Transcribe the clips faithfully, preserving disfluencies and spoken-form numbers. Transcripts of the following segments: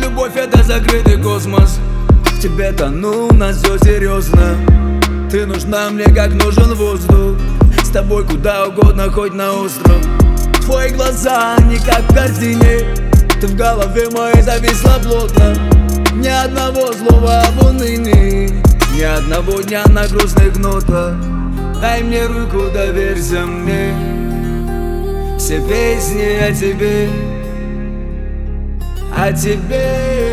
любовь — это закрытый космос. В тебе тону, у нас все серьезно. Ты нужна мне, как нужен воздух. С тобой куда угодно, хоть на остров. Твои глаза не как в картине. Ты в голове моей зависла плотно. Ни одного слова об унынии, ни одного дня на грустных нотах. Дай мне руку, доверься мне. Все песни о тебе, о тебе.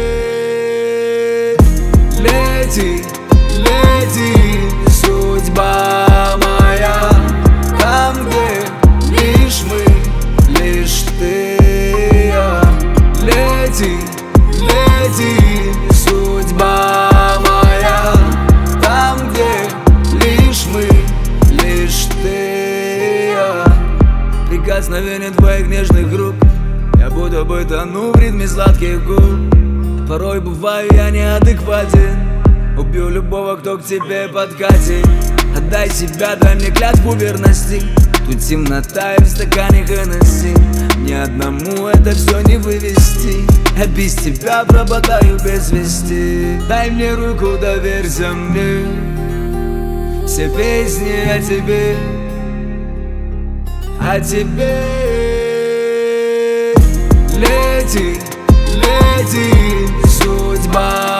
Лети, лети, судьба моя, там, где лишь мы, лишь ты и я. Лети, лети, судьба моя, там, где лишь мы, лишь ты и я. Прикосновение твоих нежных рук, я будто бы тону в ритме сладких губ. Порой бываю я неадекватен, убью любого, кто к тебе подкатит. Отдай себя, дай мне клятву верности. Тут темнота и в стакане Хеннесси. Ни одному это все не вывести. Я без тебя пропадаю без вести. Дай мне руку, доверься мне. Все песни о тебе, о тебе. Лети, лети, судьба